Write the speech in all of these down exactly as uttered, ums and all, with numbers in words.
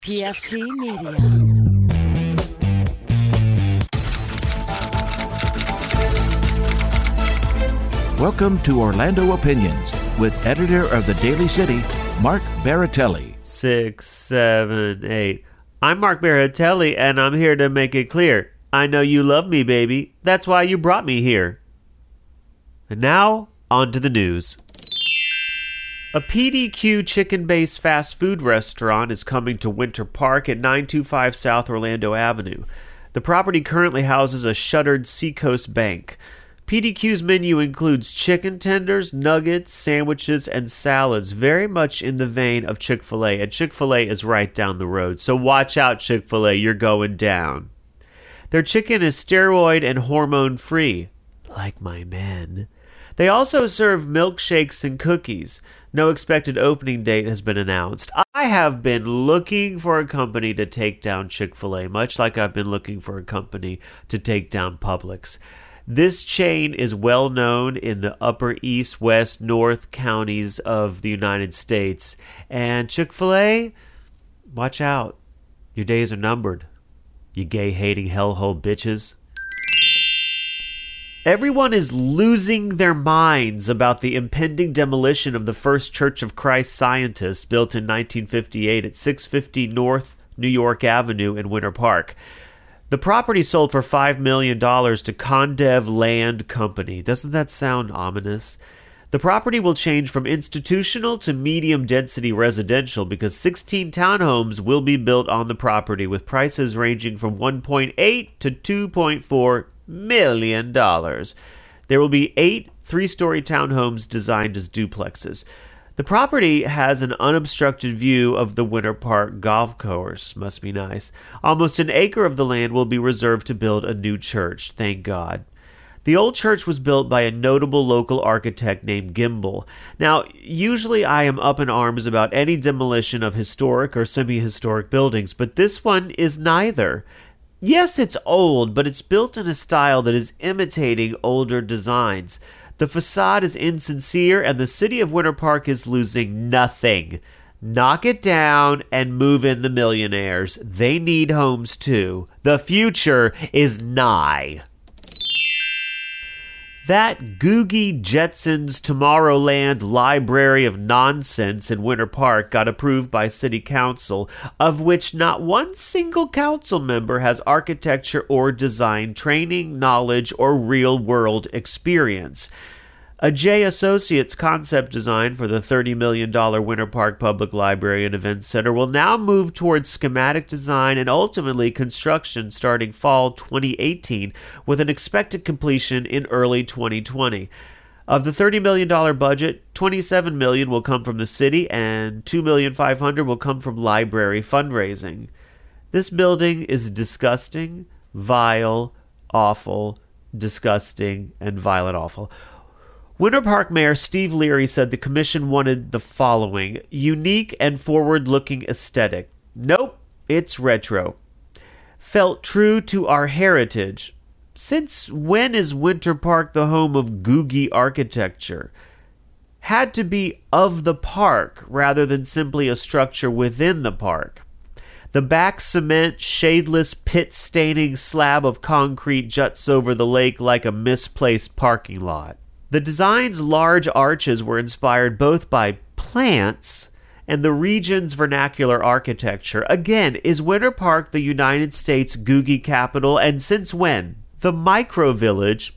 P F T Media. Welcome to Orlando Opinions with editor of the Daily City, Mark Baratelli. Six, seven, eight. I'm Mark Baratelli, and I'm here to make it clear. I know you love me, baby. That's why you brought me here. And now, on to the news. A P D Q chicken-based fast food restaurant is coming to Winter Park at nine two five South Orlando Avenue. The property currently houses a shuttered Seacoast bank. P D Q's menu includes chicken tenders, nuggets, sandwiches, and salads, very much in the vein of Chick-fil-A, and Chick-fil-A is right down the road, so watch out, Chick-fil-A, you're going down. Their chicken is steroid and hormone-free, like my men. They also serve milkshakes and cookies. No expected opening date has been announced. I have been looking for a company to take down Chick-fil-A, much like I've been looking for a company to take down Publix. This chain is well known in the upper east, west, north counties of the United States. And Chick-fil-A, watch out. Your days are numbered, you gay-hating hellhole bitches. Everyone is losing their minds about the impending demolition of the first Church of Christ Scientists built in nineteen fifty-eight at six fifty North New York Avenue in Winter Park. The property sold for five million dollars to Condev Land Company. Doesn't that sound ominous? The property will change from institutional to medium-density residential because sixteen townhomes will be built on the property with prices ranging from one point eight to two point four million dollars. There will be eight three-story townhomes designed as duplexes. The property has an unobstructed view of the Winter Park golf course. Must be nice. Almost an acre of the land will be reserved to build a new church. Thank God. The old church was built by a notable local architect named Gimbel. Now, usually I am up in arms about any demolition of historic or semi-historic buildings, but this one is neither. Yes, it's old, but it's built in a style that is imitating older designs. The facade is insincere, and the city of Winter Park is losing nothing. Knock it down and move in the millionaires. They need homes too. The future is nigh. That Googie Jetsons Tomorrowland library of nonsense in Winter Park got approved by City Council, of which not one single council member has architecture or design training, knowledge, or real-world experience. A J Associates concept design for the thirty million dollars Winter Park Public Library and Events Center will now move towards schematic design and ultimately construction starting fall twenty eighteen, with an expected completion in early twenty twenty. Of the thirty million dollars budget, twenty-seven million dollars will come from the city and two million five hundred thousand dollars will come from library fundraising. This building is disgusting, vile, awful, disgusting, and violent awful. Winter Park Mayor Steve Leary said the commission wanted the following: unique and forward-looking aesthetic. Nope, it's retro. Felt true to our heritage. Since when is Winter Park the home of Googie architecture? Had to be of the park rather than simply a structure within the park. The back cement, shadeless, pit-staining slab of concrete juts over the lake like a misplaced parking lot. The design's large arches were inspired both by plants and the region's vernacular architecture. Again, is Winter Park the United States Googie capital, and since when? The micro village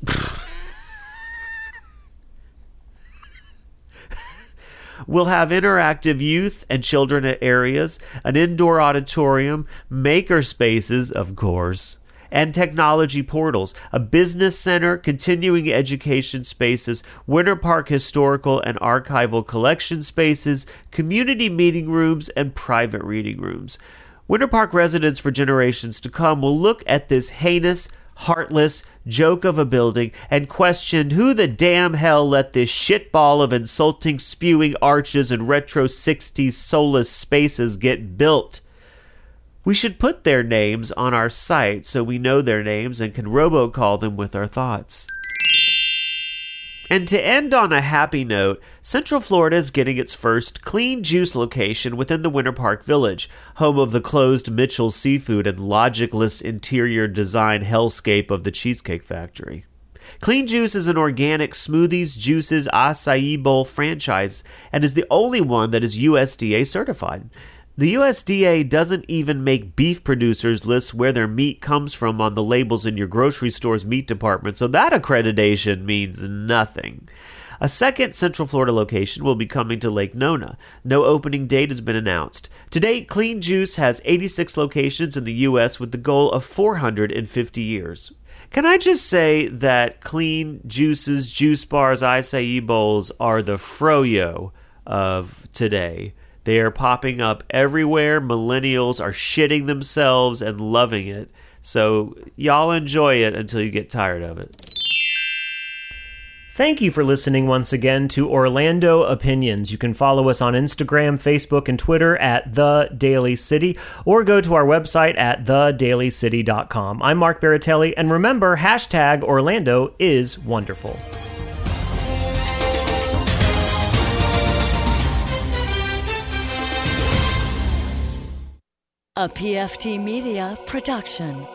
will have interactive youth and children areas, an indoor auditorium, maker spaces, of course, and technology portals, a business center, continuing education spaces, Winter Park historical and archival collection spaces, community meeting rooms, and private reading rooms. Winter Park residents for generations to come will look at this heinous, heartless joke of a building and question who the damn hell let this shitball of insulting, spewing arches and retro sixties soulless spaces get built. We should put their names on our site so we know their names and can robocall them with our thoughts. And to end on a happy note, Central Florida is getting its first Clean Juice location within the Winter Park Village, home of the closed Mitchell's Seafood and logicless interior design hellscape of the Cheesecake Factory. Clean Juice is an organic smoothies, juices, acai bowl franchise and is the only one that is U S D A certified. The U S D A doesn't even make beef producers list where their meat comes from on the labels in your grocery store's meat department, so that accreditation means nothing. A second Central Florida location will be coming to Lake Nona. No opening date has been announced. To date, Clean Juice has eighty-six locations in the U S with the goal of four hundred fifty years. Can I just say that Clean Juices, juice bars, acai bowls are the froyo of today. They are popping up everywhere. Millennials are shitting themselves and loving it. So y'all enjoy it until you get tired of it. Thank you for listening once again to Orlando Opinions. You can follow us on Instagram, Facebook, and Twitter at The Daily City, or go to our website at the daily city dot com. I'm Mark Baratelli, and remember, hashtag Orlando is wonderful. A P F T Media production.